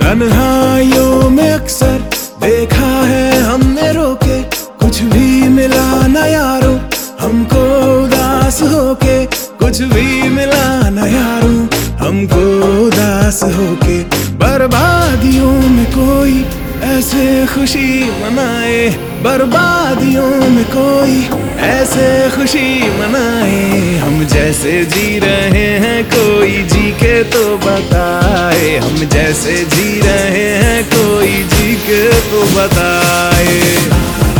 तन्हाइयों में अक्सर देखा है हमने रोके, कुछ भी मिला न यारो हमको उदास होके, कुछ भी मिला न यारो हमको उदास होके। बर्बादियों में कोई ऐसे खुशी मनाए, बर्बादियों में कोई ऐसे खुशी मनाए। हम जैसे जी रहे हैं कोई जी के तो बताए, हम जैसे जी रहे हैं कोई जी के तो बताए।